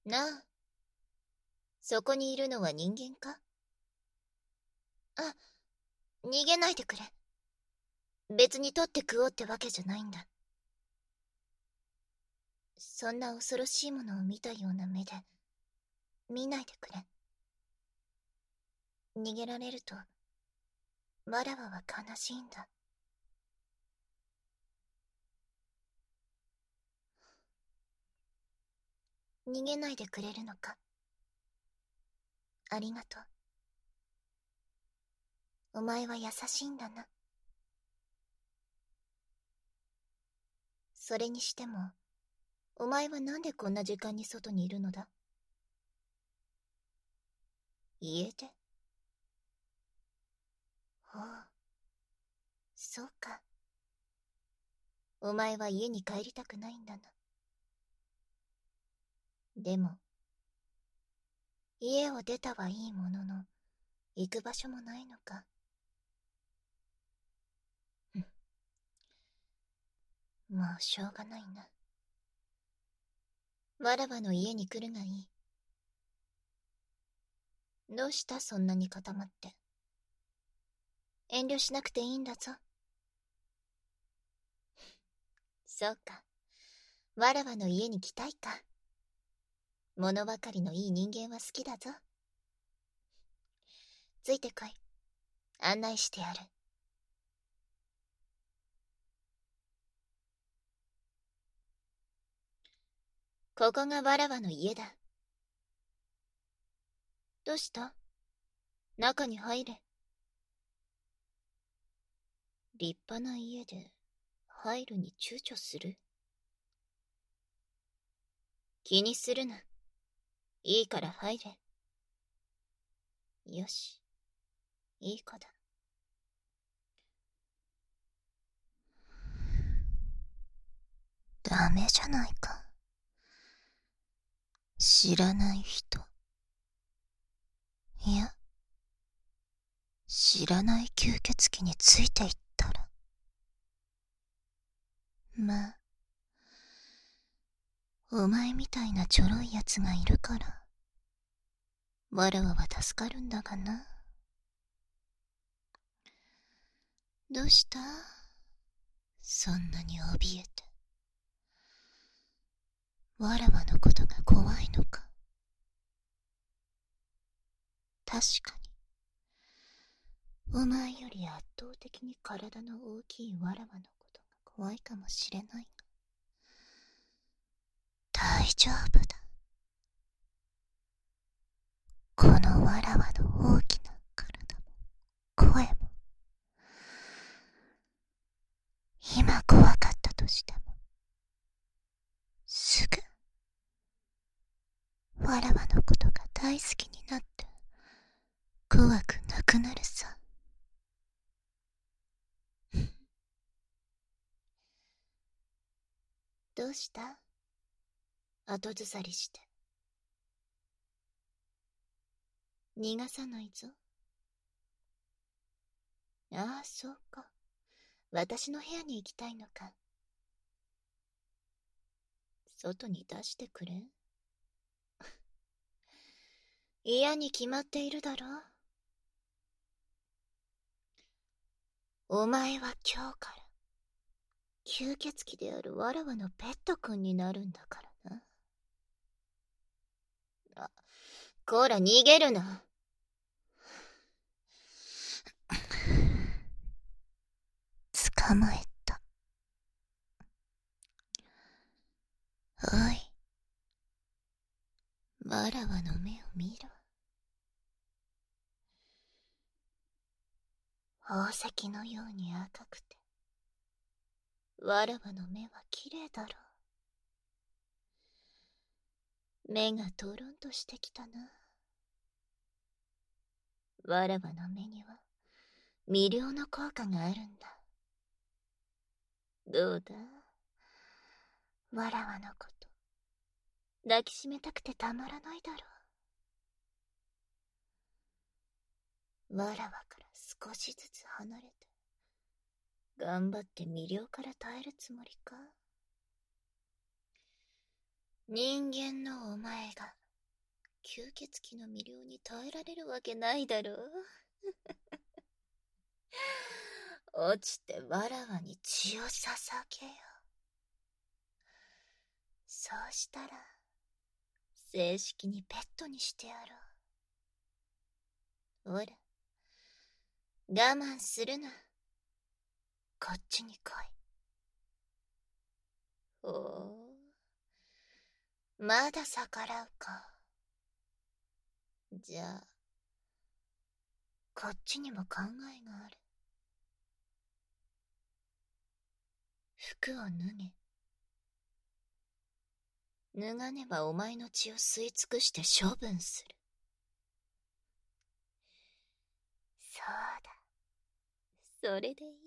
なあ、そこにいるのは人間か？あ、逃げないでくれ。別に取って食おうってわけじゃないんだ。そんな恐ろしいものを見たような目で、見ないでくれ。逃げられると、わらわは悲しいんだ。逃げないでくれるのか？ありがとう。お前は優しいんだな。それにしても、お前はなんでこんな時間に外にいるのだ？家で？ほう、そうか。お前は家に帰りたくないんだな。でも、家を出たはいいものの、行く場所もないのか。もうしょうがないな。わらわの家に来るがいい。どうしたそんなに固まって。遠慮しなくていいんだぞ。そうか。わらわの家に来たいか。物ばかりのいい人間は好きだぞ。ついてこい。案内してやる。ここがわらわの家だ。どうした？中に入れ。立派な家で入るに躊躇する？気にするな。いいから入れ。よし。いい子だ。ダメじゃないか。知らない人。いや、知らない吸血鬼についていったら。まあ、お前みたいなちょろいやつがいるから、わらわは助かるんだがな。どうした？そんなに怯えて。わらわのことが怖いのか？確かに、お前より圧倒的に体の大きいわらわのことが怖いかもしれないが、大丈夫だ。このわらわの大きな体も声も、今怖かったとしても、すぐわらわのことが大好きになって怖くなくなるさ。どうした？後ずさりして。逃がさないぞ。ああ、そうか。私の部屋に行きたいのか。外に出してくれ。嫌に決まっているだろう。お前は今日から吸血鬼であるわらわのペットくんになるんだからな。あ、こら逃げるな。捕まえた。おい、わらわの目を見ろ。宝石のように赤くて、わらわの目は綺麗だろう。目がトロンとしてきたな。わらわの目には魅了の効果があるんだ。どうだ？わらわのこと抱きしめたくてたまらないだろう。わらわから少しずつ離れて、頑張って魅了から耐えるつもりか？ 人間のお前が吸血鬼の魅了に耐えられるわけないだろう。落ちてわらわに血を捧げよ。そうしたら正式にペットにしてやろう。ほら、我慢するな。こっちに来い。ほう、まだ逆らうか。じゃあこっちにも考えがある。服を脱げ。脱がねばお前の血を吸い尽くして処分する。そうだ、それでいい。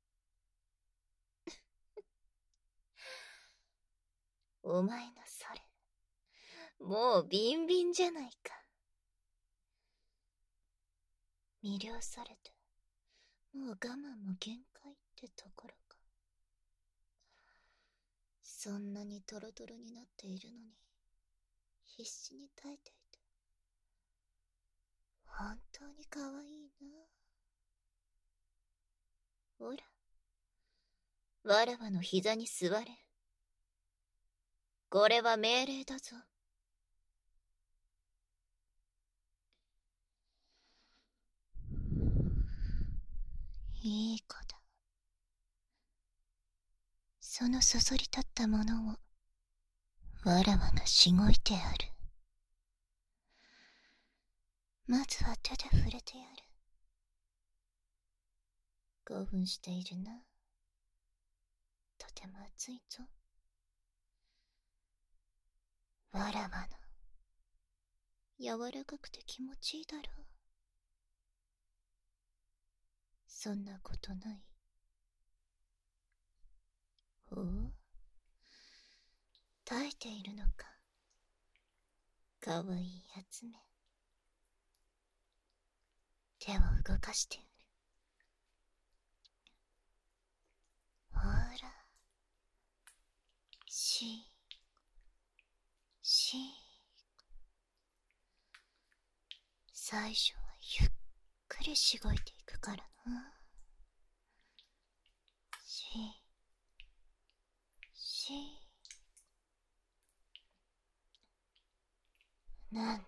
お前のそれ、もうビンビンじゃないか。魅了されて、もう我慢も限界ってところか。そんなにトロトロになっているのに、必死に耐えていて。本当に可愛いな。ほら、わらわの膝に座れ。これは命令だぞ。いい子だ。そのそそり立ったものをわらわがしごいてある。まずは手で触れてやる。興奮しているな。とても熱いぞ。わらわの柔らかくて気持ちいいだろう。そんなことない。ほう、耐えているのか。かわいいやつめ。手を動かしてやる。ほら、し最初はゆっくりしごいていくからな。なんだ、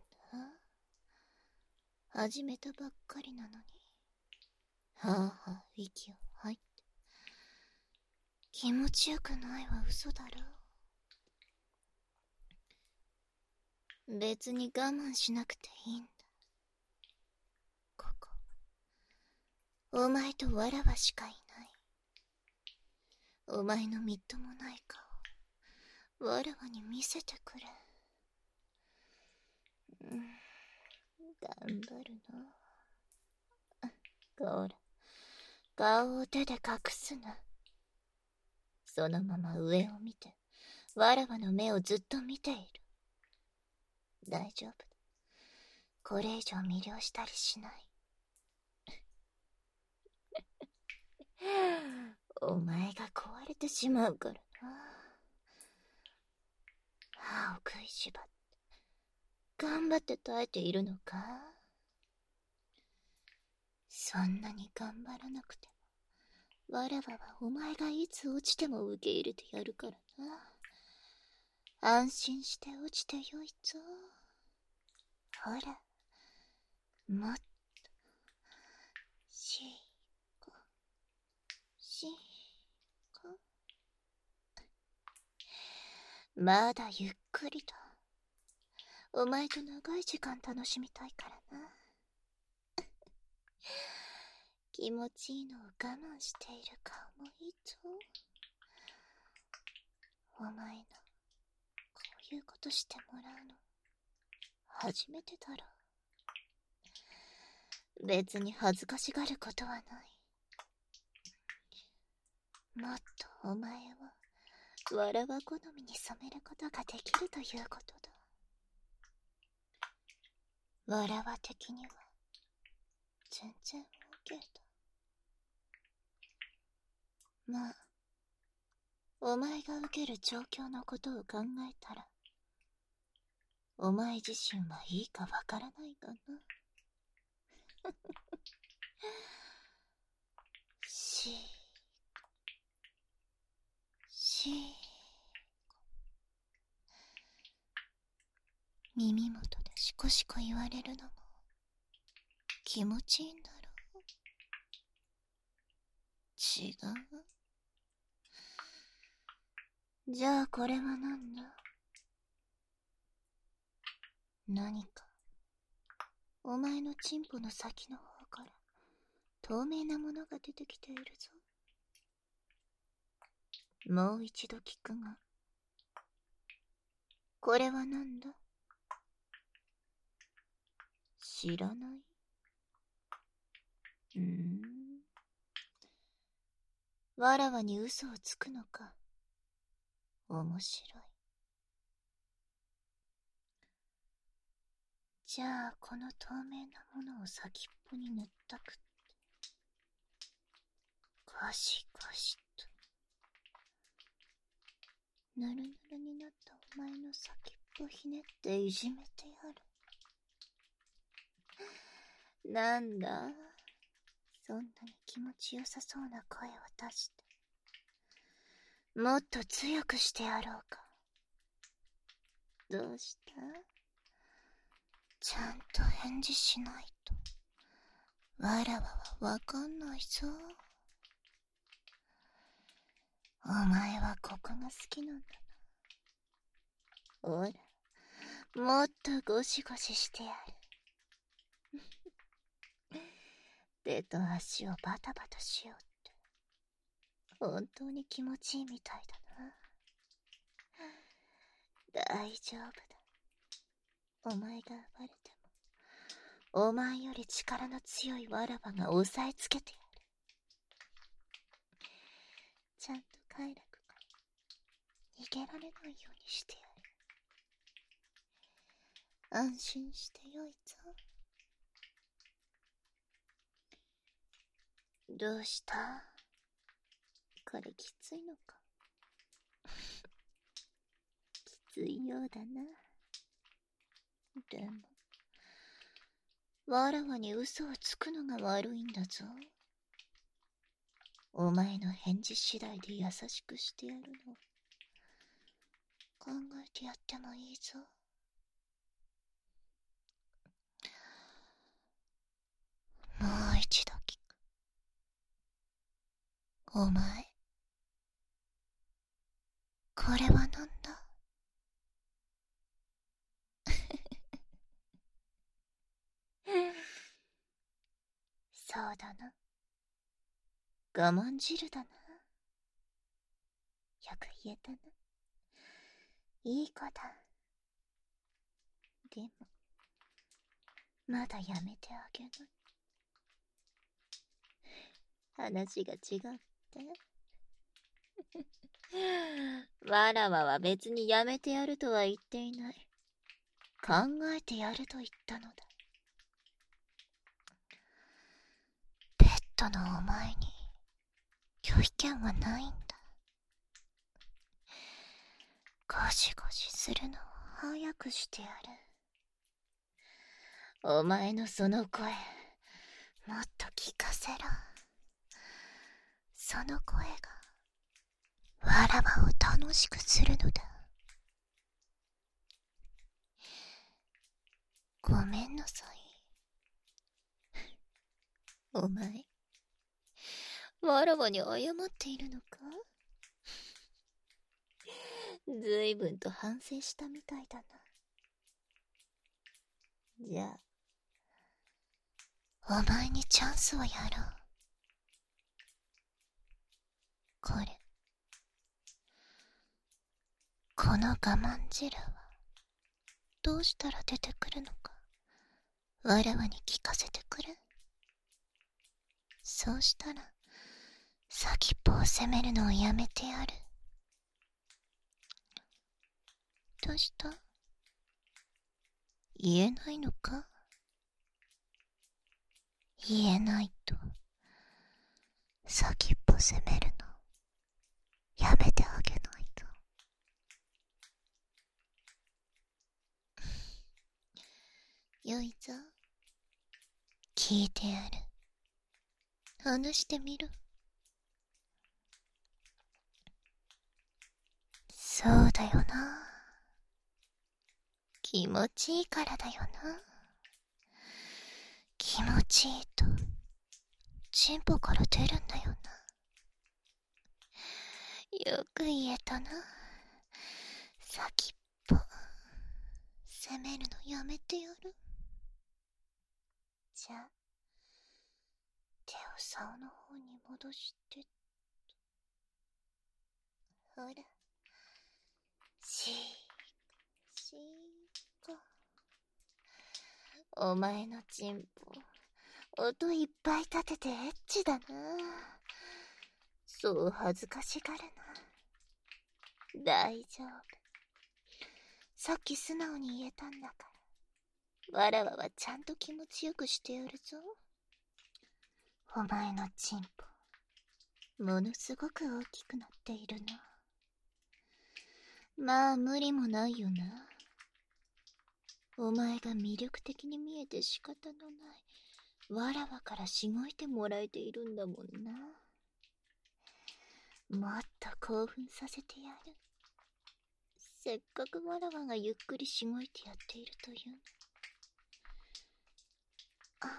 始めたばっかりなのに。はあはあ息を吐いて。気持ちよくないは嘘だろう。別に我慢しなくていいんだ。ここ、お前とわらわしかいない。お前のみっともない顔、わらわに見せてくれ。頑張るな。こら、顔を手で隠すな。そのまま上を見て、わらわの目をずっと見ている。大丈夫だ。これ以上魅了したりしない。お前が壊れてしまうからな。歯を食いしばって、頑張って耐えているのか。そんなに頑張らなくても、わらわはお前がいつ落ちても受け入れてやるからな。安心して落ちてよいぞ。ほら、もっと、しこ、しこ。まだゆっくりと。お前と長い時間楽しみたいからな。気持ちいいのを我慢している顔もいいぞ。お前のこういうことしてもらうの初めてだろう。別に恥ずかしがることはない。もっとお前をわらわ好みに染めることができるということだ。わらわ的には全然 OK だ。まあ、お前が受ける状況のことを考えたらお前自身はいいかわからないがな。し耳元でシコシコ言われるのも気持ちいいんだろう。違う。じゃあこれは何だ。何かお前のチンポの先の方から透明なものが出てきているぞ。もう一度聞くが、これは何だ。知らない。わらわに嘘をつくのか。面白い。じゃあこの透明なものを先っぽに塗ったくってゴシゴシとぬるぬるになったお前の先っぽひねっていじめてやる。なんだ、そんなに気持ちよさそうな声を出してもっと強くしてやろうか。どうした？ちゃんと返事しないとわらわはわかんないぞ。お前はここが好きなんだな。ほら、もっとゴシゴシしてやる。手と足をバタバタしようって本当に気持ちいいみたいだな。大丈夫だ。お前が暴れてもお前より力の強いわらわが押さえつけてやる。ちゃんと快楽から逃げられないようにしてやる。安心してよいぞ。どうした？これきついのか。きついようだな。でもわらわに嘘をつくのが悪いんだぞ。お前の返事次第で優しくしてやるの。考えてやってもいいぞ。もう一度聞く。お前、これはなんだ？そうだな。我慢汁だな。よく言えたな。いい子だ。でも、まだやめてあげない。話が違って。わらわは別にやめてやるとは言っていない。考えてやると言ったのだ。ペットのお前に拒否権はないんだ。ゴシゴシするのを早くしてやる。お前のその声、もっと聞かせろ。その声がわらわを楽しくするのだ。ごめんなさい。お前、わらわに謝っているのか？ずいぶんと反省したみたいだな。じゃあ、お前にチャンスをやろう。この我慢汁はどうしたら出てくるのかわらわに聞かせてくれ。そうしたら先っぽを責めるのをやめてやる。どうした？言えないのか？言えないと先っぽ責めるのやめてあげないと。 よいぞ。聞いてやる。話してみる。そうだよな。気持ちいいからだよな。気持ちいいとチンポから出るんだよな。よく言えたな。先っぽ責めるのやめてやる。じゃあ手を竿の方に戻して。ほら、しーか。お前のチンポ音いっぱい立ててエッチだな。そう恥ずかしがるな。大丈夫。さっき素直に言えたんだから。わらわはちゃんと気持ちよくしてやるぞ。お前のチンポものすごく大きくなっているな。まあ無理もないよな。お前が魅力的に見えて仕方のないわらわからしごいてもらえているんだもんな。もっと興奮させてやる。せっかくわらわがゆっくりしごいてやっているというの。あ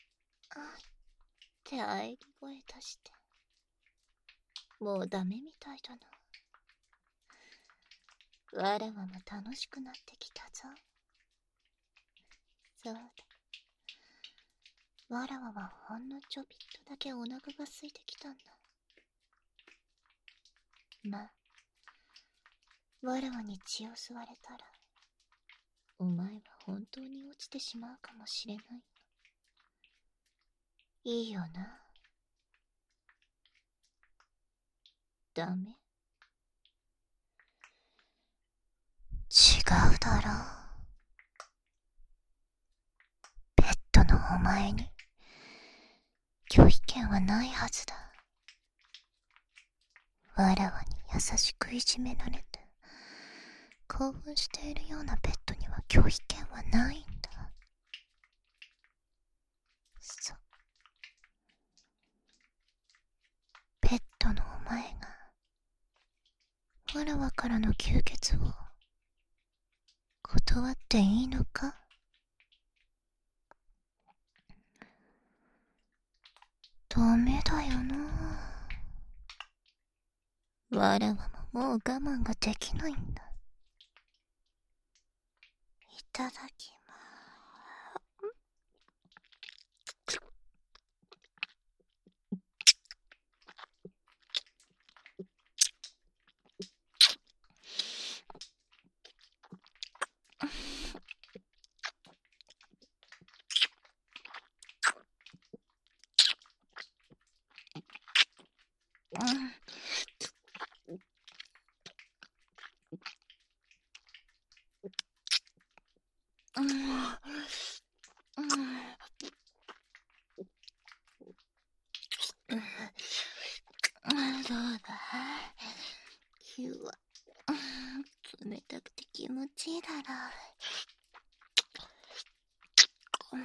って喘ぎ声出して。もうダメみたいだな。わらわも楽しくなってきたぞ。そうだ。わらわはほんのちょびっとだけお腹が空いてきたんだ。まあ、わらわに血を吸われたら、お前は本当に落ちてしまうかもしれない。いいよな。ダメ？違うだろう。ペットのお前に拒否権はないはずだ。わらわに優しくいじめられて興奮しているようなペットには拒否権はないんだ。そう。ペットのお前がわらわからの吸血を断っていいのか？ダメだよな。わらわももう我慢ができないんだ。いただきます。どうだ？湯は冷たくて気持ちいいだろう。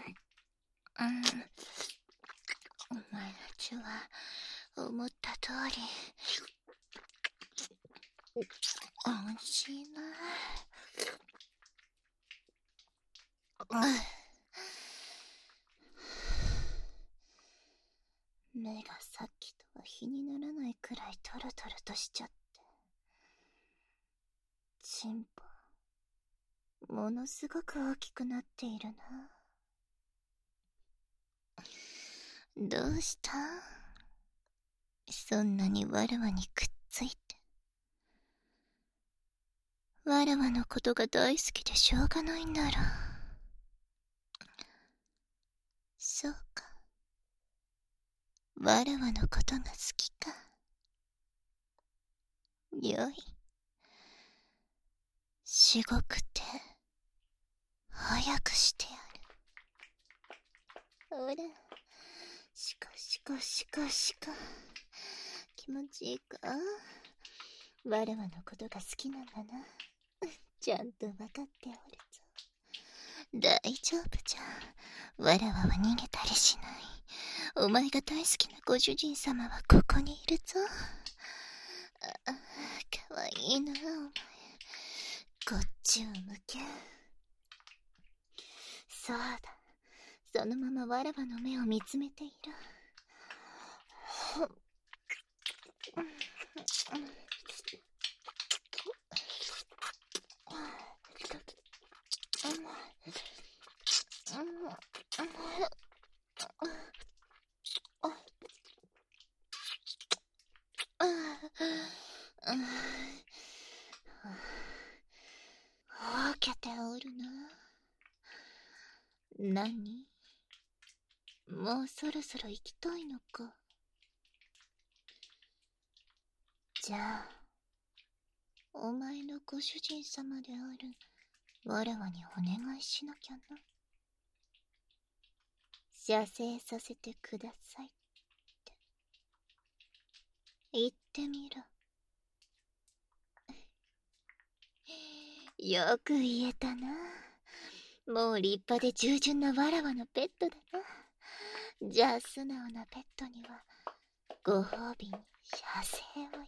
お前の血は思った通り美味しいな。目がさっきとは比にならないくらいトロトロとしちゃって。チンポものすごく大きくなっているな。どうした？そんなにわらわにくっついて。わらわのことが大好きでしょうがないんだろう。そうか。わらわのことが好きか。よい。しごくて早くしてやる。ほら、しかしかしかしか。気持ちいいか？わらわのことが好きなんだな。ちゃんとわかっておるぞ。 大丈夫じゃん。わらわは逃げたりしない。お前が大好きなご主人様はここにいるぞ。かわいいな、お前。こっちを向け。そうだ。そのままわらわの目を見つめている。ほうけておるな。何？もうそろそろ行きたいのか。じゃあ、お前のご主人様であるわらわにお願いしなきゃな。射精させてくださいって言ってみろ。よく言えたな。もう立派で従順なわらわのペットだな。じゃあ素直なペットにはご褒美に射精をや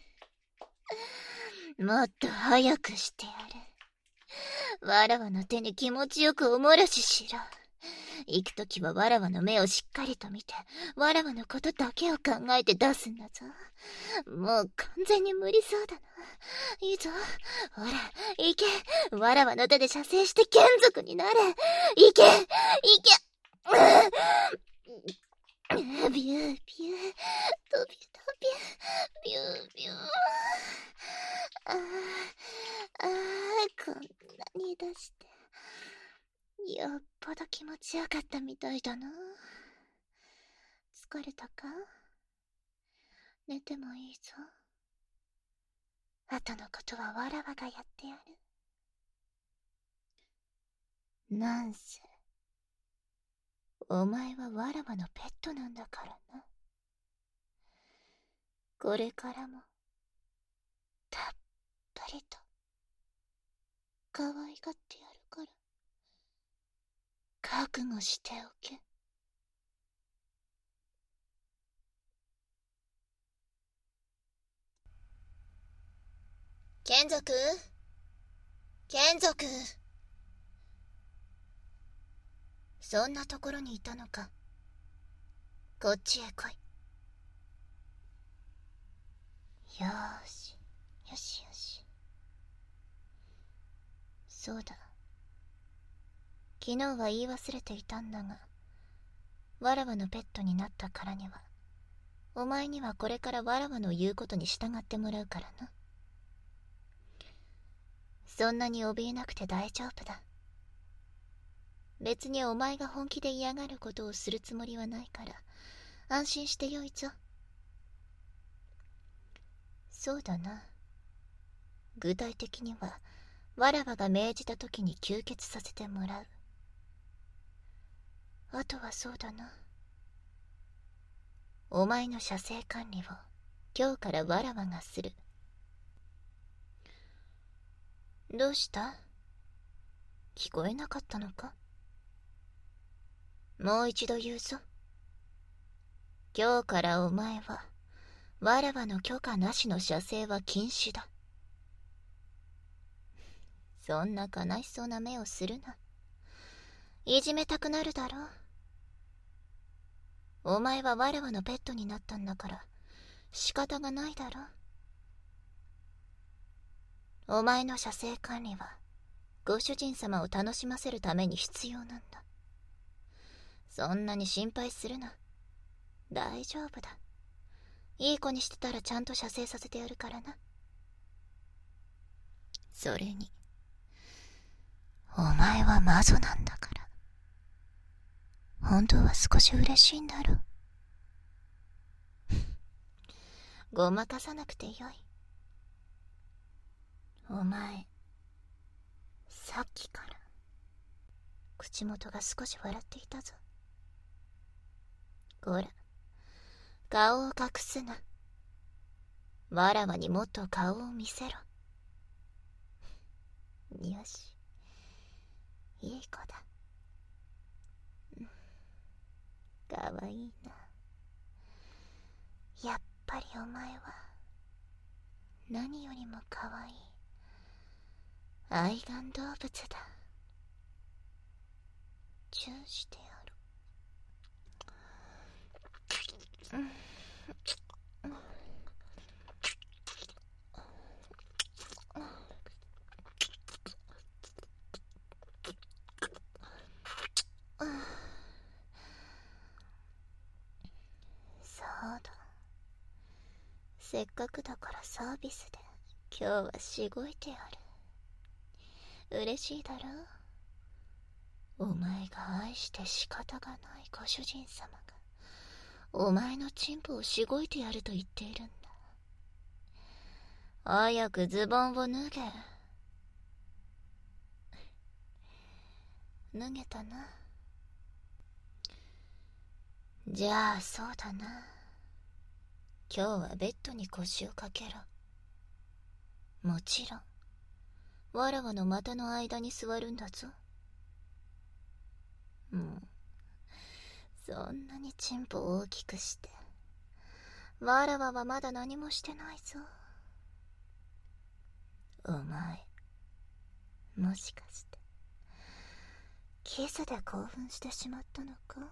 る。もっと早くしてやる。わらわの手に気持ちよくおもらししろ。行くときはわらわの目をしっかりと見て、わらわのことだけを考えて出すんだぞ。もう完全に無理そうだな。いいぞ。ほら、行け。わらわの手で射精して眷属になれ。行け。行け。ビュービュー。飛び飛び。ビュービュー。こんなに出して。よっぽど気持ちよかったみたいだな。疲れたか？寝てもいいぞ。後のことはわらわがやってやる。なんせ、お前はわらわのペットなんだからな。これからも、たっぷりと、可愛がってやるから、覚悟しておけ。眷属？眷属？そんなところにいたのか。こっちへ来い。よーし、よしよし。そうだ。昨日は言い忘れていたんだが、わらわのペットになったからには、お前にはこれからわらわの言うことに従ってもらうからな。そんなに怯えなくて大丈夫だ。別にお前が本気で嫌がることをするつもりはないから、安心してよいぞ。そうだな。具体的には、わらわが命じた時に吸血させてもらう。あとはそうだな。お前の射精管理を今日からわらわがする。どうした？聞こえなかったのか？もう一度言うぞ。今日からお前はわらわの許可なしの射精は禁止だ。そんな悲しそうな目をするな。いじめたくなるだろう。お前はわらわのペットになったんだから仕方がないだろう。お前の射精管理はご主人様を楽しませるために必要なんだ。そんなに心配するな。大丈夫だ。いい子にしてたらちゃんと射精させてやるからな。それに、お前は魔女なんだから。本当は少し嬉しいんだろ。ごまかさなくてよい。お前、さっきから口元が少し笑っていたぞ。こら、顔を隠すな。わらわにもっと顔を見せろ。よし。 いい子だ。かわいいな。やっぱりお前は何よりもかわいい愛玩動物だ。チューしてやる。そうだ。せっかくだからサービスで今日はしごいてやる。嬉しいだろう。お前が愛して仕方がないご主人様がお前のチンポをしごいてやると言っているんだ。早くズボンを脱げ。脱げたな。じゃあそうだな。今日はベッドに腰をかけろ。もちろんわらわの股の間に座るんだぞ。そんなにチンポを大きくしてわらわはまだ何もしてないぞ。お前もしかしてキスで興奮してしまったのか。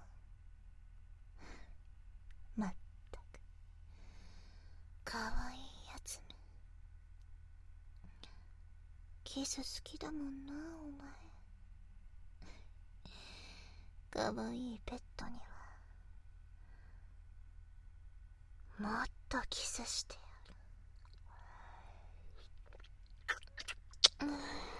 まったくかわいいやつめ。キス好きだもんなお前。かわいいペットにはもっとキスしてやる。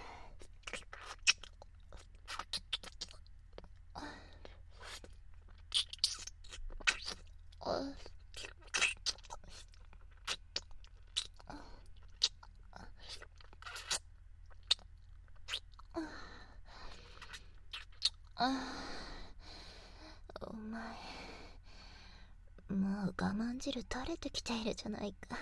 お前もう我慢汁垂れてきているじゃないか。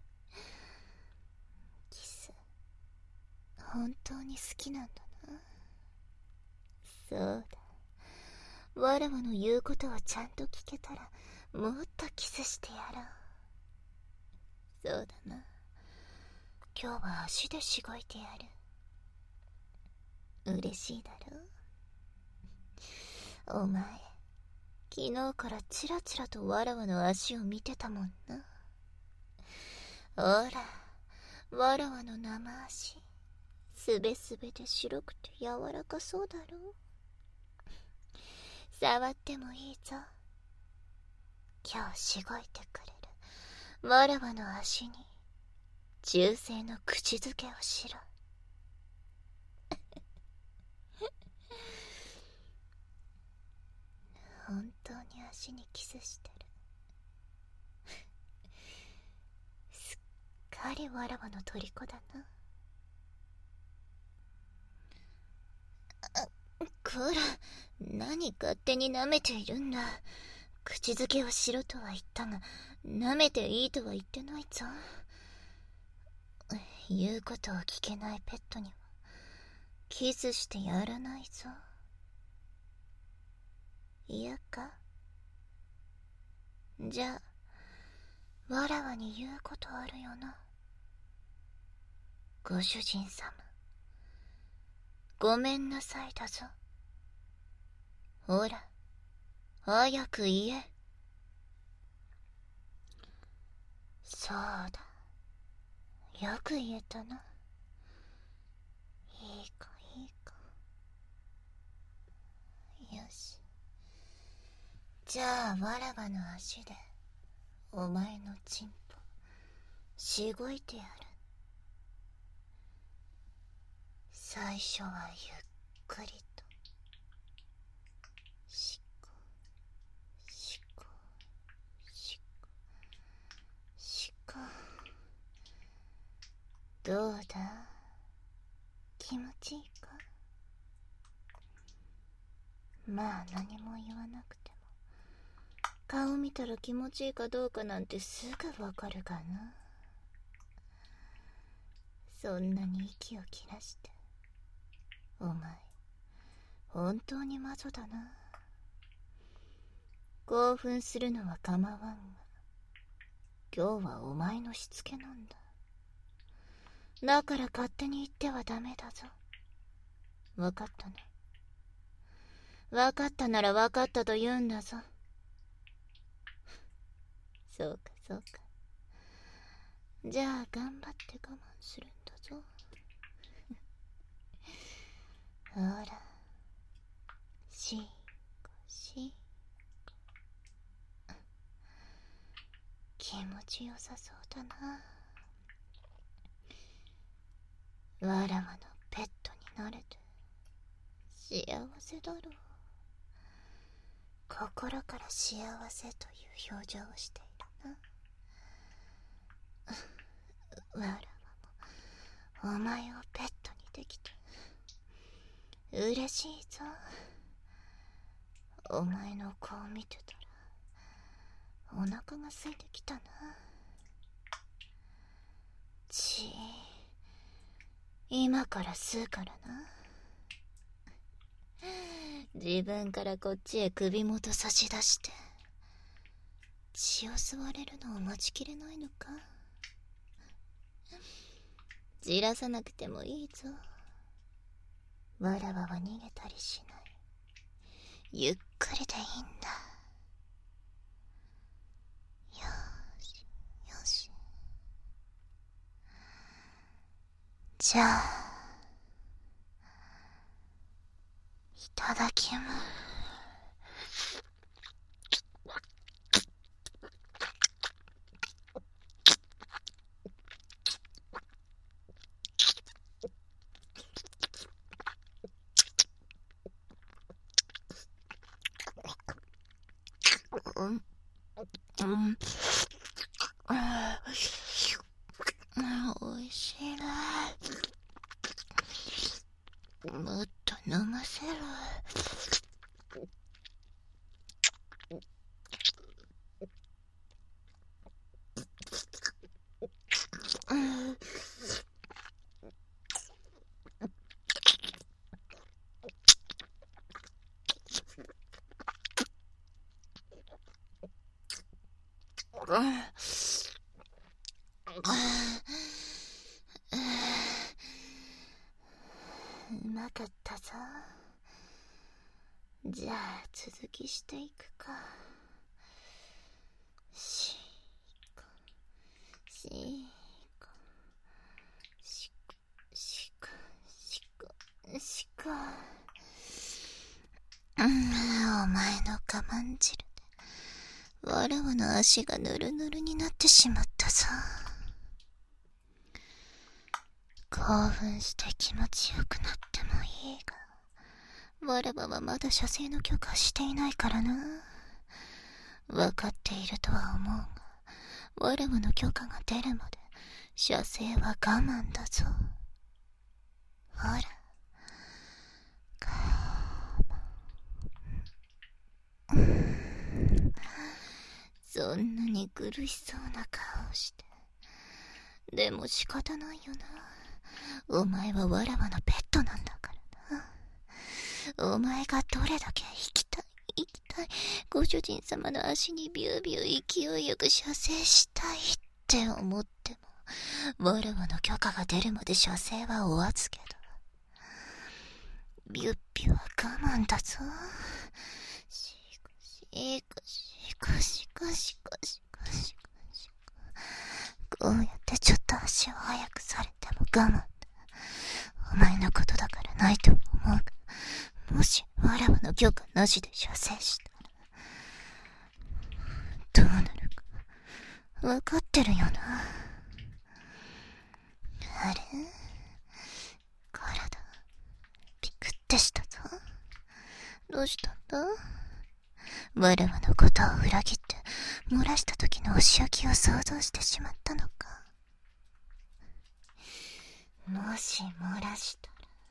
キス本当に好きなんだな。そうだ。わらわの言うことをちゃんと聞けたらもっとキスしてやろう。そうだな。今日は足でしごいてやる。嬉しいだろう。お前昨日からチラチラとわらわの足を見てたもんな。ほらわらわの生足すべすべで白くて柔らかそうだろう。触ってもいいぞ。今日しごいてくれるわらわの足に忠誠の口づけをしろ。本当に足にキスしてる。すっかりわらわの虜だな。こら、何勝手に舐めているんだ。口づけをしろとは言ったが舐めていいとは言ってないぞ。言うことを聞けないペットにはキスしてやらないぞ。嫌か。じゃあわらわに言うことあるよな。ご主人様ごめんなさいだぞ。ほら早く言え。そうだよく言えたな。いいかいいか。よし。じゃあわらわの足でお前のチンポしごいてやる。最初はゆっくりとしこしこしこしこ。どうだ気持ちいいか。まあ何も言わなくても顔見たら気持ちいいかどうかなんてすぐわかるがな。そんなに息を切らしてお前本当に魔女だな。興奮するのは構わんが、今日はお前のしつけなんだ。だから勝手に言ってはダメだぞ。わかったな。わかったならわかったと言うんだぞ。そうかそうか。じゃあ頑張って我慢するんだぞ。ほら、しこしこ。気持ちよさそうだな。わらわのペットになれて幸せだろう。心から幸せという表情をしているな。わらわもお前をペットにできて嬉しいぞ。お前の顔見てたらお腹が空いてきたな。今から吸うからな。自分からこっちへ首元差し出して血を吸われるのを待ちきれないのか。じらさなくてもいいぞ。わらわは逃げたりしない。ゆっくりでいいんだ。よしよし。じゃあいただきます。おいしいな。もっと飲ませろ。うまかったぞ。じゃあ続きしていくか。しこしこしこしこしこしこ。お前の我慢汁でわらわの足がぬるぬるになってしまったぞ。興奮して気持ちよくなってもいいが、わらわはまだ射精の許可していないからな。わかっているとは思うが、わらわの許可が出るまで射精は我慢だぞ。ほら、我慢。そんなに苦しそうな顔して。でも仕方ないよな。お前はわらわのペットなんだからな。お前がどれだけ生きたいご主人様の足にビュービュー勢いよく射精したいって思っても、わらわの許可が出るまで射精はお預けだ。ビュッビュは我慢だぞ。シコシコシコシコシコシコシコシコ。こうやってちょっと足を速くされても我慢だ。お前のことだからないと思うが、もしわらわの許可なしで射精したらどうなるか分かってるよな。あれ、体ピクってしたぞ。どうしたんだ。わらわのことを裏切って漏らした時のお仕置きを想像してしまったのか。もし漏らした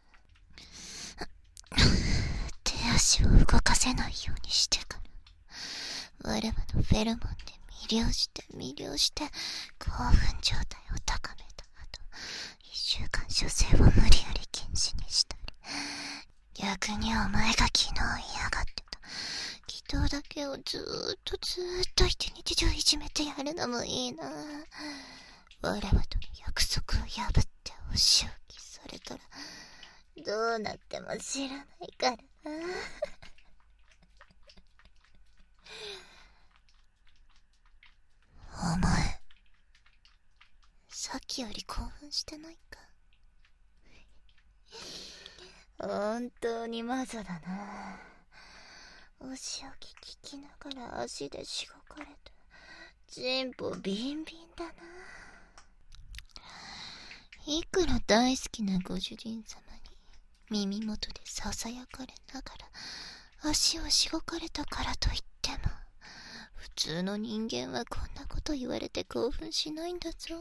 ら手足を動かせないようにしてからわらわのフェルモンで魅了して興奮状態を高めた後、1週間射精を無理やり禁止にしたり、虐にお前が昨日嫌がってた祈祷だけをずーっと一日中いじめてやるのもいいな。わらわとの約束を破ってお仕置きされたらどうなっても知らないからな。お前さっきより興奮してないか？本当に魔女だな。お仕置き聞きながら足でしごかれてチンポビンビンだな。いくら大好きなご主人様に耳元でささやかれながら足をしごかれたからといっても、普通の人間はこんなこと言われて興奮しないんだぞ。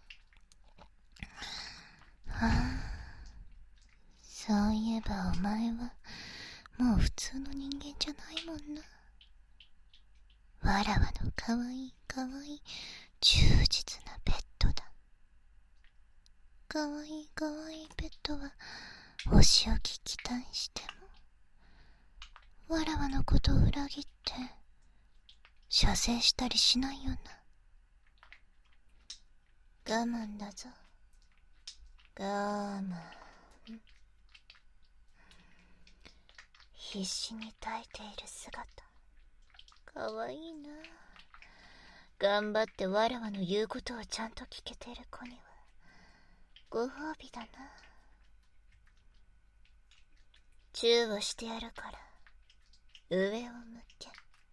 はあ、そういえばお前はもう普通の人間じゃないもんな。わらわのかわいい忠実なペットだ。かわいいペットはお仕置き期待してもわらわのことを裏切って射精したりしないよな。我慢だぞ、我慢。必死に耐えている姿かわいいな。頑張ってわらわの言うことをちゃんと聞けてる子にはご褒美だな。チューをしてやるから上を向け。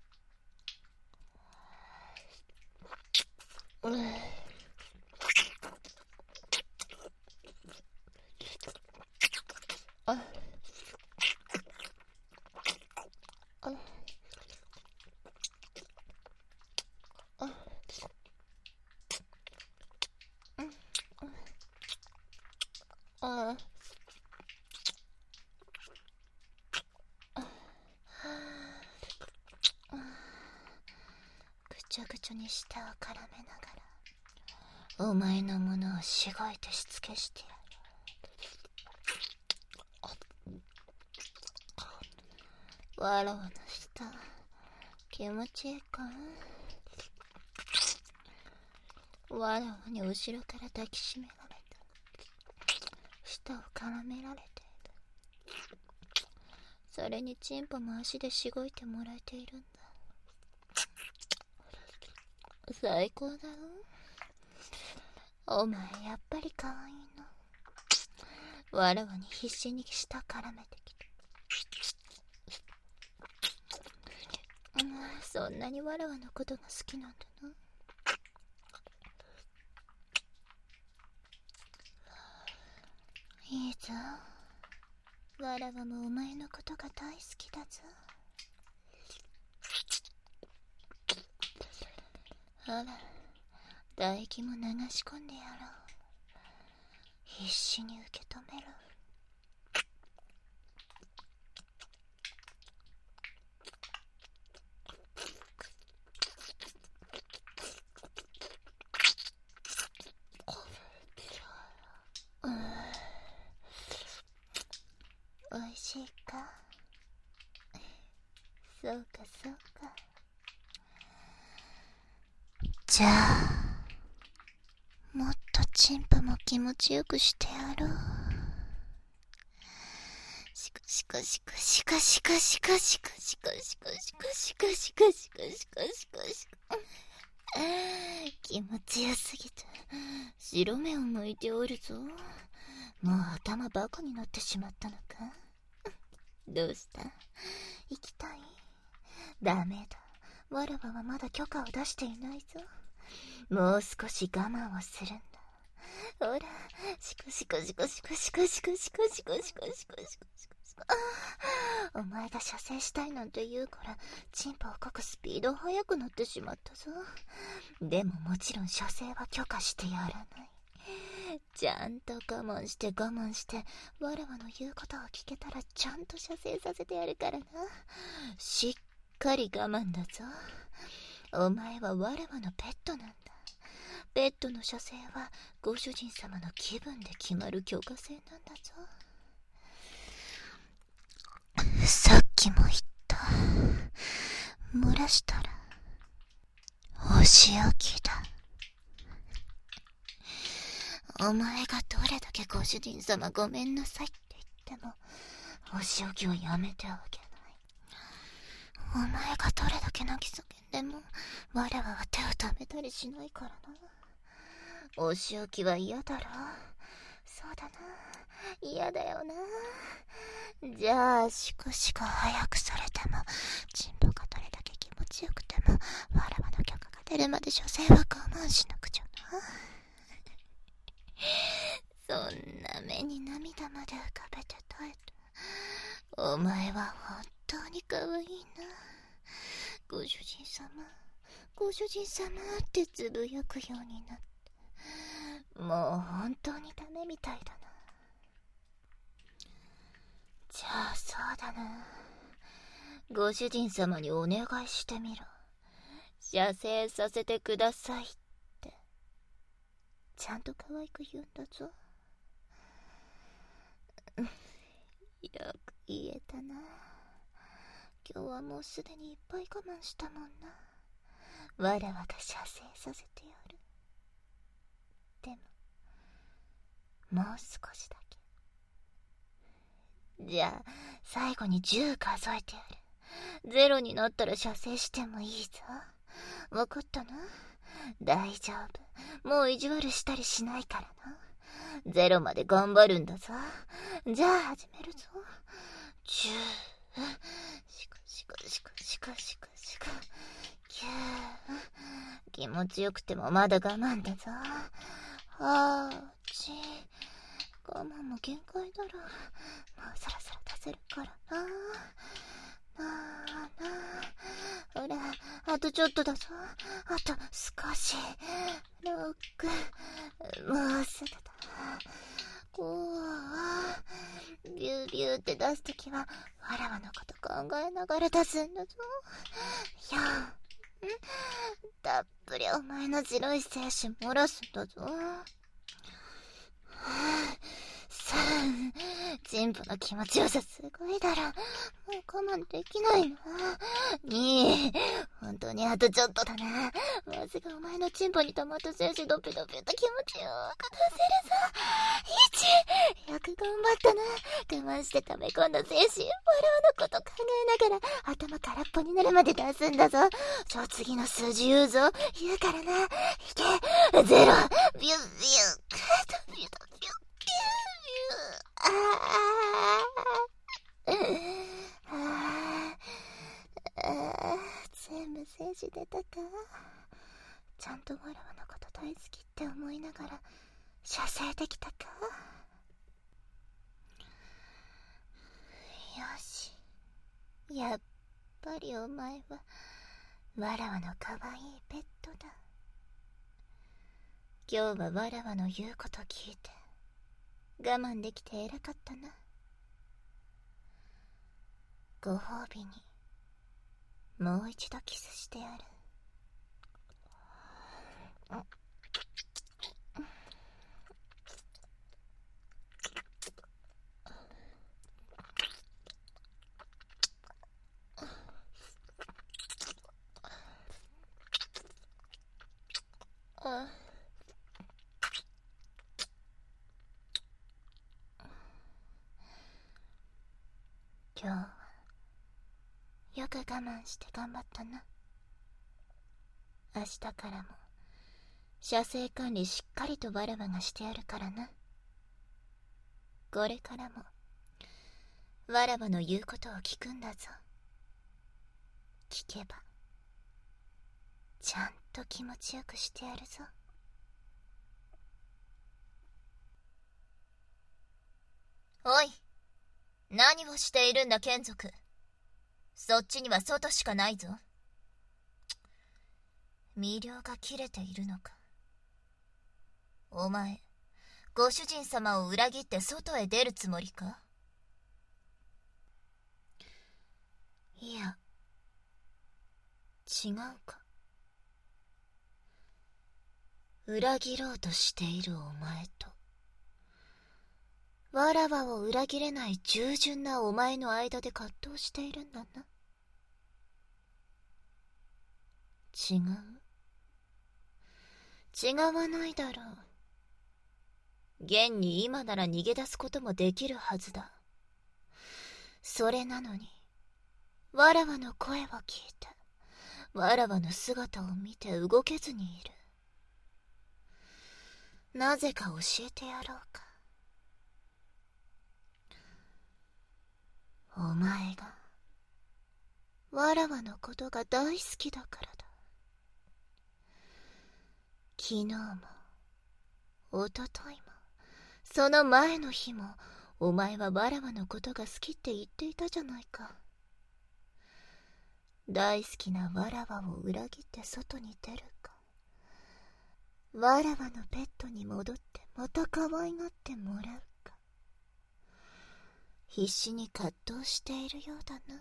ぐちゃぐちゃに舌を絡めながらお前のものをしごいてしつけしてやる。わらわの舌気持ちいいか？わらわに後ろから抱きしめられて舌を絡められている。それにチンポも足でしごいてもらえているんだ。最高だろ。お前やっぱり可愛いの。わらわに必死に舌絡めてきて、そんなにわらわのことが好きなんだな。いいぞ、わらわもお前のことが大好きだぞ。ほら、唾液も流し込んでやろう。必死に受け止めろ。おいしいか？そうかそうか。じゃあもっとチンポも気持ちよくしてやろう。しかしかしかしかしかしかしかしかしかしかしかしかしかしかしかしか。気持ちよすぎて白目を向いておるぞ。もう頭バカになってしまったのか？どうした？行きたい？ダメだ、わらわはまだ許可を出していないぞ。もう少し我慢をするんだ。ほら、しかしかしかしかしかしかしかしかしかしかしかしか。お前が射精したいなんて言うからチンポをかくスピード速くなってしまったぞ。でももちろん射精は許可してやらない。ちゃんと我慢してわらわの言うことを聞けたらちゃんと射精させてやるからな。しっかり我慢だぞ。お前はわらわのペットなんだ。ペットの射精はご主人様の気分で決まる許可制なんだぞ。 出したらお仕置きだ。お前がどれだけご主人様ごめんなさいって言ってもお仕置きをやめてあげない。お前がどれだけ泣き叫んでも我らは手を止めたりしないからな。お仕置きは嫌だろ。そうだな、嫌だよな。じゃあしこしこ早くされても、チンポがどれだけ気持ちよくてもわらわの許可が出るまで所詮は我慢しなくちゃな。そんな目に涙まで浮かべて耐えた。お前は本当に可愛いな。ご主人様、ご主人様ってつぶやくようになって、もう本当にダメみたいだな。じゃあそうだな、ご主人様にお願いしてみろ。射精させてくださいって。ちゃんと可愛く言うんだぞ。よく言えたな。今日はもうすでにいっぱい我慢したもんな。わらわが射精させてやる。でももう少しだけ。じゃあ最後に10数えてやる。0になったら射精してもいいぞ。わかったな。大丈夫、もう意地悪したりしないからな。0まで頑張るんだぞ。じゃあ始めるぞ。10、シコシコシコシコシコシコ、9、気持ちよくてもまだ我慢だぞ。8、我慢も限界だろ。もうそろそろ出せるからな。ほら、あとちょっとだぞ。あと少し。6、もうすぐだ。5、ビュービューって出すときはわらわのこと考えながら出すんだぞ。4、たっぷりお前の白い精子漏らすんだぞ。3、チンポの気持ちよさすごいだろ。もう我慢できないな。2、本当にあとちょっとだな。もうすぐお前のチンポに溜まった精子ドピドピと気持ちよく出せるぞ。1、よく頑張ったな。我慢して溜め込んだ精子、笑うのこと考えながら頭空っぽになるまで出すんだぞ。じゃあ次の数字言うぞ。言うからな。いけ。0、ビュッビュッ、ドビュドビュッ。全部精子出たか。ちゃんとわらわのこと大好きって思いながら射精できたか。よし、やっぱりお前はわらわの可愛いペットだ。今日はわらわの言うこと聞いて我慢できて偉かったな。ご褒美にもう一度キスしてやる。今日はよく我慢して頑張ったな。明日からも射精管理しっかりとわらわがしてやるからな。これからもわらわの言うことを聞くんだぞ。聞けばちゃんと気持ちよくしてやるぞ。おい、何をしているんだ眷属。そっちには外しかないぞ。魅了が切れているのか。お前、ご主人様を裏切って外へ出るつもりか。いや、違うか。裏切ろうとしているお前とわらわを裏切れない従順なお前の間で葛藤しているんだな。 違わないだろう。現に今なら逃げ出すこともできるはずだ。それなのに、わらわの声を聞いて、わらわの姿を見て動けずにいる。なぜか教えてやろうか。お前が、わらわのことが大好きだからだ。昨日も、おとといも、その前の日も、お前はわらわのことが好きって言っていたじゃないか。大好きなわらわを裏切って外に出るか、わらわのペットに戻ってまた可愛がってもらうか、必死に葛藤しているようだな。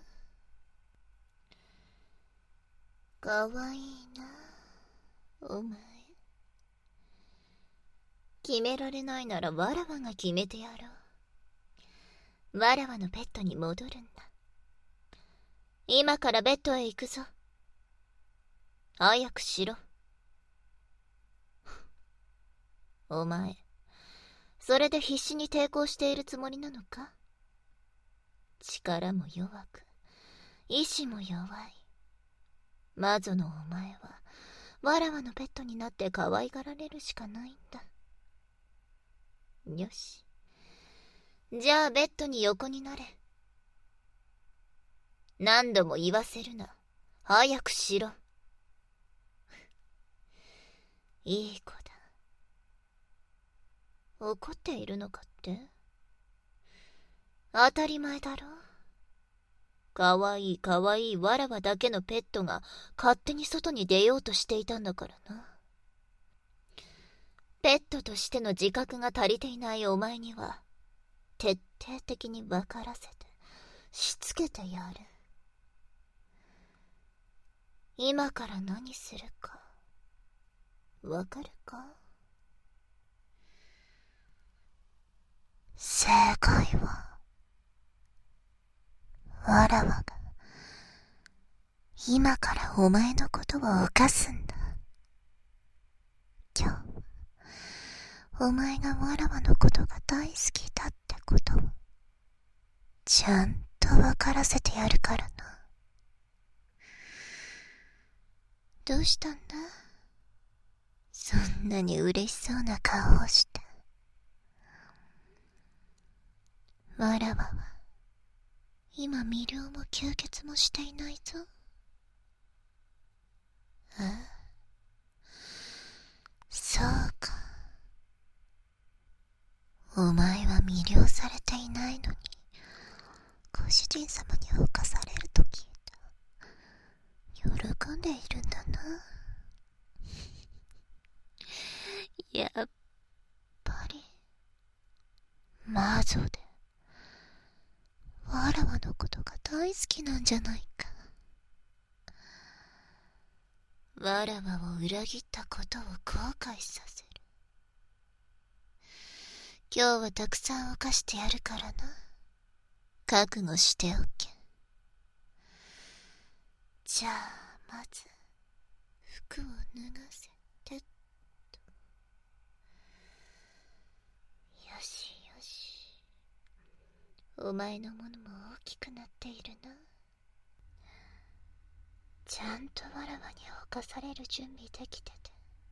可愛いな、お前。決められないならわらわが決めてやろう。わらわのペットに戻るんだ。今からベッドへ行くぞ。早くしろ。お前、それで必死に抵抗しているつもりなのか？力も弱く、意志も弱い。魔女のお前は、わらわのペットになって可愛がられるしかないんだ。よし。じゃあベッドに横になれ。何度も言わせるな。早くしろ。いい子だ。怒っているのかって？当たり前だろ。かわいいかわいいわらわだけのペットが勝手に外に出ようとしていたんだからな。ペットとしての自覚が足りていないお前には、徹底的に分からせて、しつけてやる。今から何するか、わかるか？正解は、わらわが、今からお前のことを犯すんだ。今日、お前がわらわのことが大好きだってことを、ちゃんと分からせてやるからな。どうしたんだ？そんなに嬉しそうな顔をして。わらわは、今未了も吸血もしていないぞ。ああ、そうか。お前は魅了されていないのに、ご主人様に侵されると聞いた。喜んでいるんだな。やっぱり、魔女で、わらわのことが大好きなんじゃないか。わらわを裏切ったことを後悔させる。今日はたくさん犯してやるからな。覚悟しておけ。じゃあまず服を脱がせてっと。よしよし。お前のものも大きくなっているな。ちゃんとわらわに侵される準備できてて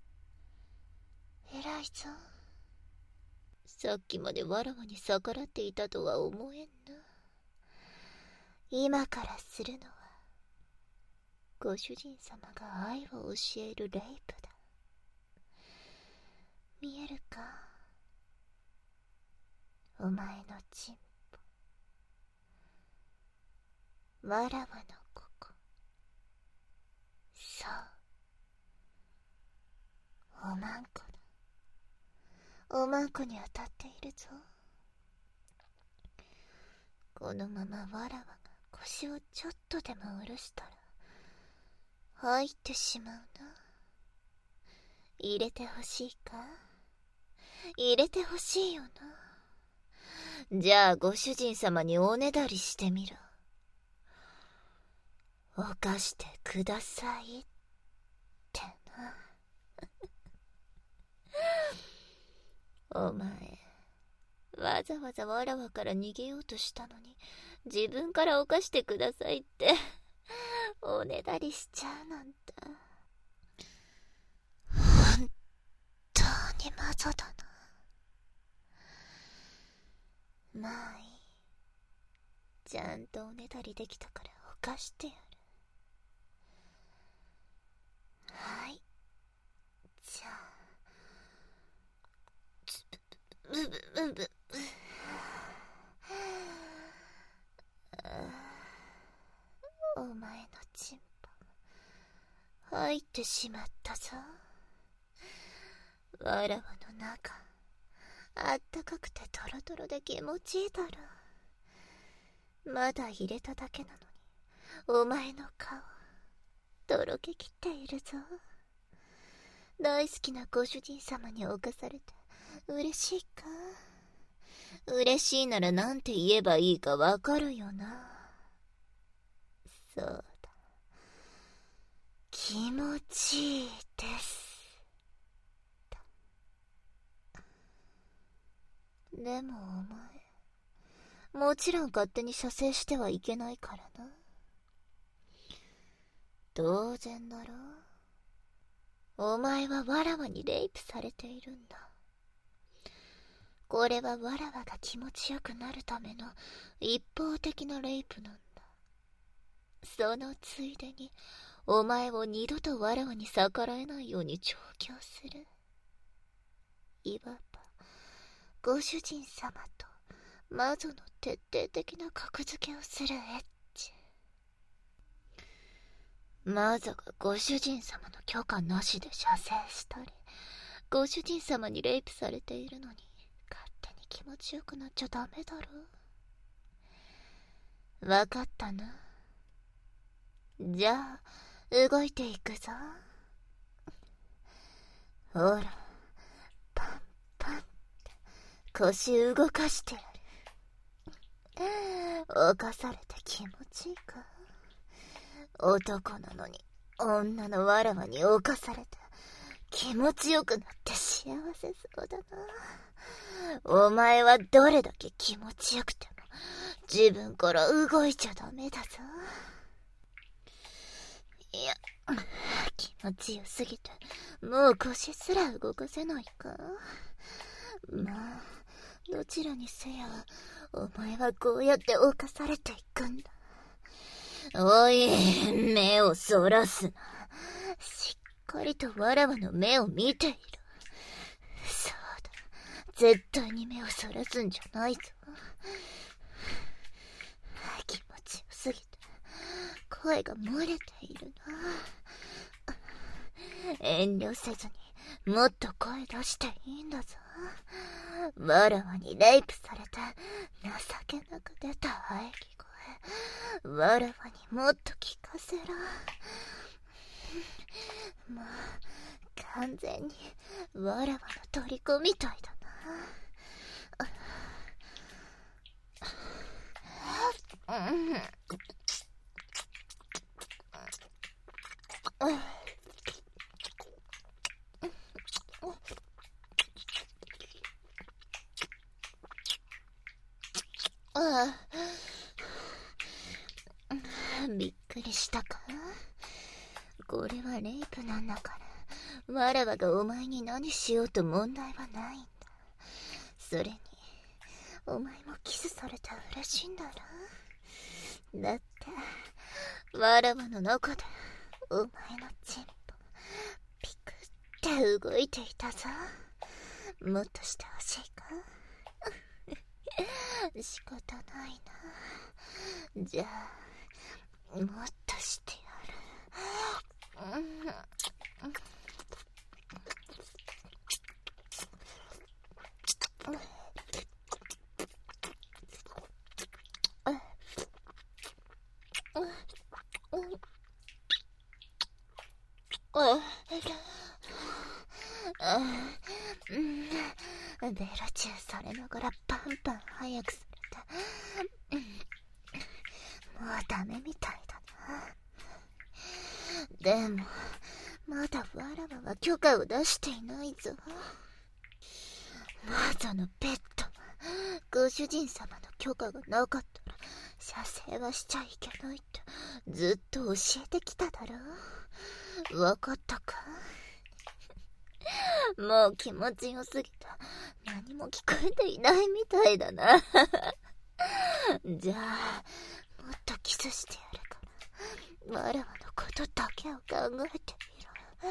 偉いぞ。さっきまでわらわに逆らっていたとは思えんな。今からするのはご主人様が愛を教えるレイプだ。見えるか？お前のチンポ、わらわのここ。そう、おまんこだ。おまんこに当たっているぞ。このままわらわが腰をちょっとでも下ろしたら入ってしまうな。入れてほしいか？入れてほしいよな。じゃあご主人様におねだりしてみろ。犯してくださいっお前、わざわざわらわから逃げようとしたのに、自分から犯してくださいっておねだりしちゃうなんて。本当にマゾだな。まあいい。ちゃんとおねだりできたから犯してやる。はい。じゃあ。ブブブブ。お前のチンポ入ってしまったぞ。わらわの中あったかくてトロトロで気持ちいいだろう。まだ入れただけなのにお前の顔とろけきっているぞ。大好きなご主人様に侵されて嬉しいか。嬉しいならなんて言えばいいかわかるよな。そうだ、気持ちいいですでもお前、もちろん勝手に射精してはいけないからな。当然だろう。お前はわらわにレイプされているんだ。これはわらわが気持ちよくなるための一方的なレイプなんだ。そのついでにお前を二度とわらわに逆らえないように調教する。いわばご主人様と魔女の徹底的な格付けをするエッチ。魔女がご主人様の許可なしで射精したり、ご主人様にレイプされているのに勝手に気持ちよくなっちゃダメだろ。わかったな。じゃあ動いていくぞ。ほら、パンパンって腰動かしてやる。犯されて気持ちいいか。男なのに女のわらわに侵されて気持ちよくなって幸せそうだな。お前はどれだけ気持ちよくても自分から動いちゃダメだぞ。いや、気持ちよすぎてもう腰すら動かせないか。まあどちらにせよお前はこうやって侵されていくんだ。おい、目をそらすな。しっかりとわらわの目を見ている。そうだ、絶対に目をそらすんじゃないぞ。気持ちよすぎて声が漏れているな。遠慮せずにもっと声出していいんだぞ。わらわにレイプされて情けなく出た喘ぎ声、わらわにもっと聞かせろ。もう完全にわらわの虜みたいだな。びっくりしたか。これはレイプなんだから、わらわがお前に何しようと問題はないんだ。それにお前もキスされて嬉しいんだろ。だってわらわの中でお前のチンポピクって動いていたぞ。もっとしてほしいか。仕方ないな。じゃあもっとしてやる。ベロチューされながらパンパン早くされて、もうダメみたいだな。でもまだわらわは許可を出していないぞ。 そのペット、ご主人様の許可がなかったら射精はしちゃいけないってずっと教えてきただろ。わかったか？もう気持ちよすぎた。何も聞こえていないみたいだな。じゃあもっとキスしてやるから、わらわのことだけを考えてみろ。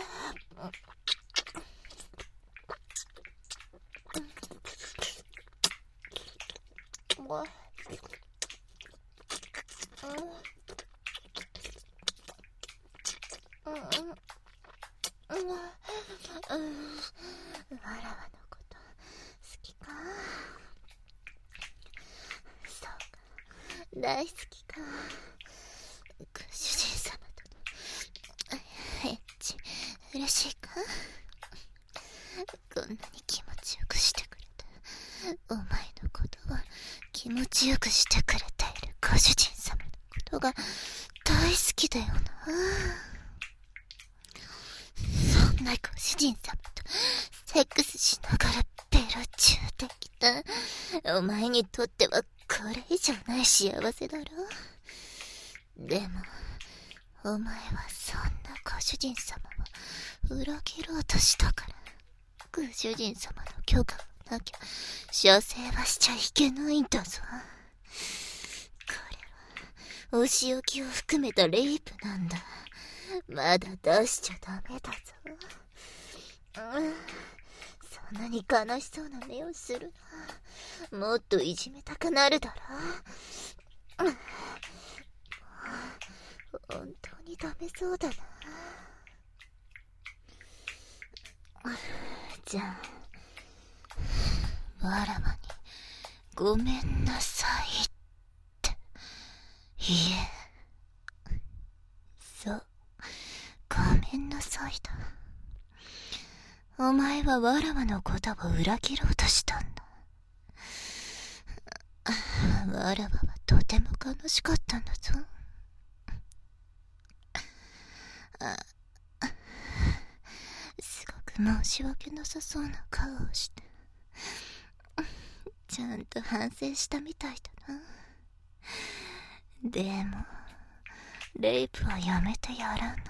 わらわのこと好きか？そうか、大好きか。ご主人様とのエッチ嬉しいか？こんなに気持ちよくしてくれたお前のことは気持ちよくしてくれているご主人様のことが大好きだよな。そんなご主人様とセックスしながらベロチューできたお前にとってはこれ以上ない幸せだろ。でもお前はそんなご主人様を裏切ろうとしたから、ご主人様の許可がなきゃ射精はしちゃいけないんだぞ。これはお仕置きを含めたレイプなんだ。まだ出しちゃダメだぞ。そんなに悲しそうな目をするな。もっといじめたくなるだろ。本当にダメそうだな。じゃあわらわにごめんなさいって言え。そう、ごめんなさいだ。お前はわらわのことを裏切ろうとしたんだ。わらわはとても悲しかったんだぞ。すごく申し訳なさそうな顔をしてちゃんと反省したみたいだな。でもレイプはやめてやらない。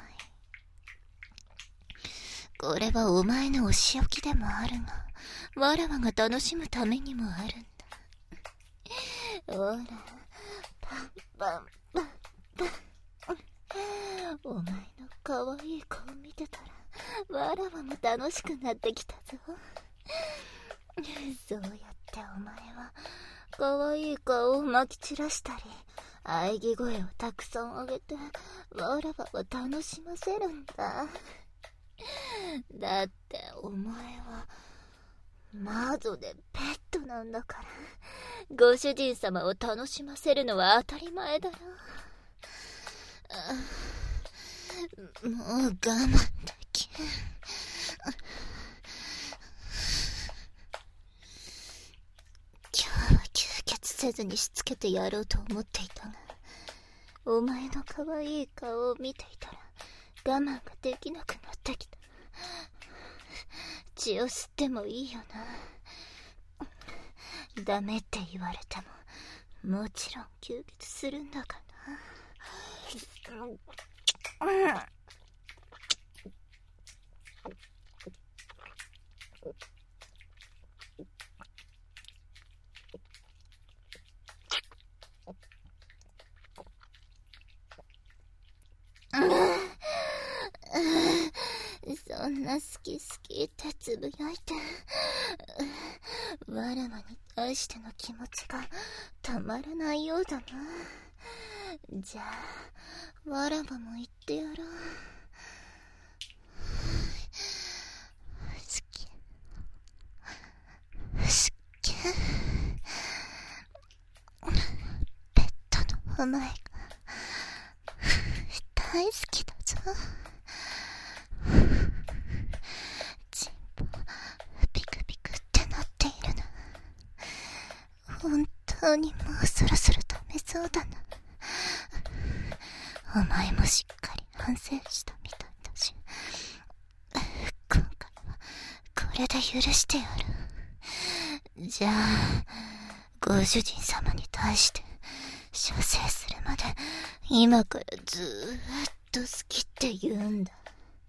これはお前のお仕置きでもあるが、わらわが楽しむためにもあるんだ。ほら、パンパンパンパン。お前の可愛い顔見てたらわらわも楽しくなってきたぞ。そうやってお前は可愛い顔をまき散らしたり喘ぎ声をたくさん上げてわらわを楽しませるんだ。だってお前は魔女でペットなんだから、ご主人様を楽しませるのは当たり前だろ。もう我慢できん。今日は吸血せずにしつけてやろうと思っていたが、お前の可愛い顔を見ていたら我慢ができなくなってきた。血を吸ってもいいよな。ダメって言われてももちろん吸血するんだからな。そんな好き好きってつぶやいて、わらわに対しての気持ちがたまらないようだな。じゃあわらわも言ってやろう。好きペットのお前が大好きだぞ。チンポピクピクってなっているな。本当にもうそろそろダメそうだな。お前もしっかり反省したみたいだし、今回はこれで許してやる。 じゃあ、ご主人様に対して射精するまで今からずーっと好きって言うんだ。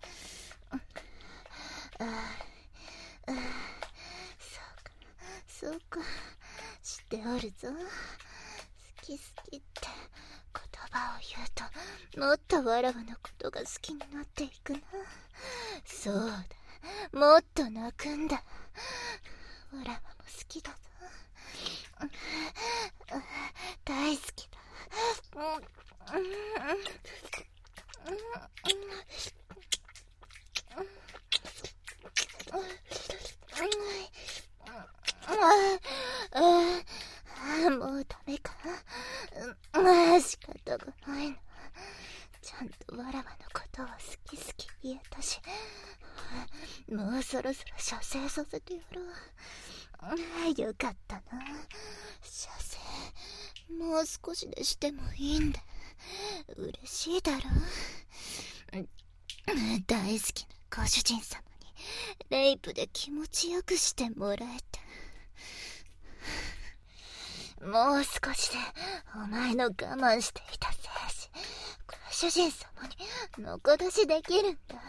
そうか、知っておるぞ。好き好きって言葉を言うと、もっとわらわのことが好きになっていくな。そうだ、もっと泣くんだ。わらわも好きだぞ。大好きだ。もうダメか。仕方がないな。ちゃんとわらわのことを好き好き言えたし、もうそろそろ射精させてやるわ。よかったな。射精もう少しでしてもいいんだ。嬉しいだろ。大好きなご主人様にレイプで気持ちよくしてもらえて、もう少しでお前の我慢していた精子、ご主人様にのこ出しできるんだ。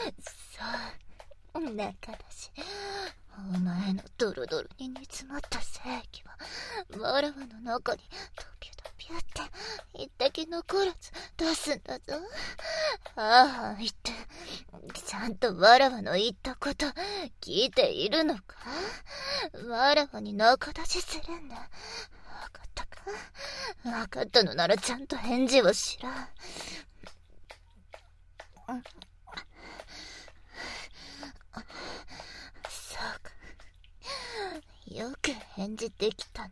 そう、だからし、お前のドロドロに煮詰まった精液はわらわの中にドピュドピュって一滴残らず出すんだぞ。ああ言って、ちゃんとわらわの言ったこと聞いているのか。わらわにのこ出しするんだ。わかったか。わかったのならちゃんと返事をしろ。そうか。よく返事できたな。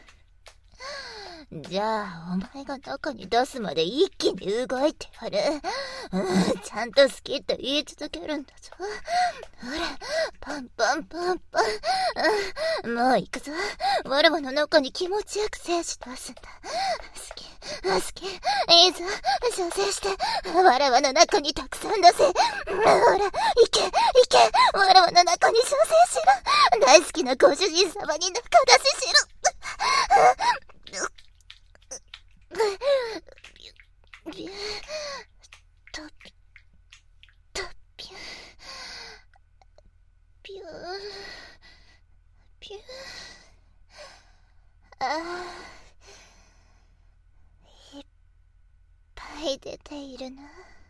じゃあ、お前が中に出すまで一気に動いてやる。ちゃんと好きって言い続けるんだぞ。ほら、パンパンパンパン。もう行くぞ。わらわの中に気持ちよく精子出すんだ。好き、好き。いいぞ、射精して。わらわの中にたくさん出せ。ほら、行け、行け。わらわの中に射精しろ。大好きなご主人様に仲出ししろ。ピュートピューピューピュー。いっぱい出ているな。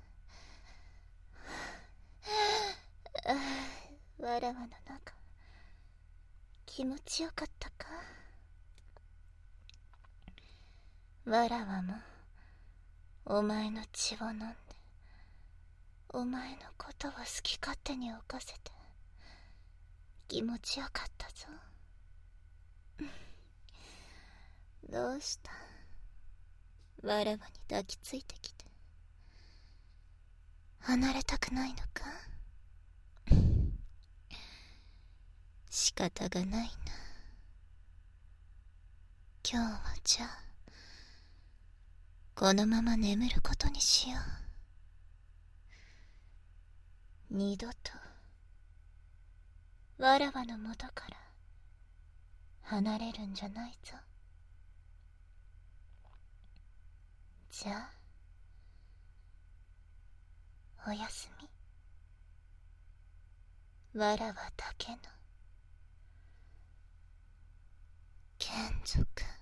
わらわの中気持ちよかったか。わらわもお前の血を飲んで、お前のことを好き勝手に犯せて気持ちよかったぞ。どうした、わらわに抱きついてきて離れたくないのか。仕方がないな。今日はじゃあこのまま眠ることにしよう。二度とわらわの元から離れるんじゃないぞ。じゃあおやすみ。わらわだけの眷属。